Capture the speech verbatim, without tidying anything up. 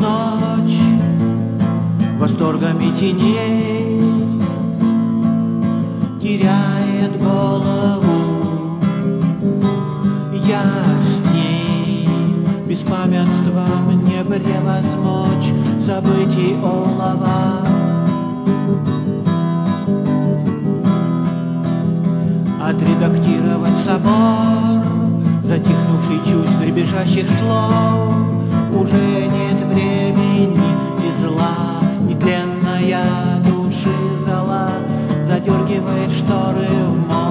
ночь восторгами теней теряет голову. Я с ней беспамятством не превозмочь событий олова. Отредактировать собор, затихнувший чуть дребезжащих слов. Уже нет времени и зла, нетленная души зола задергивает шторы в море.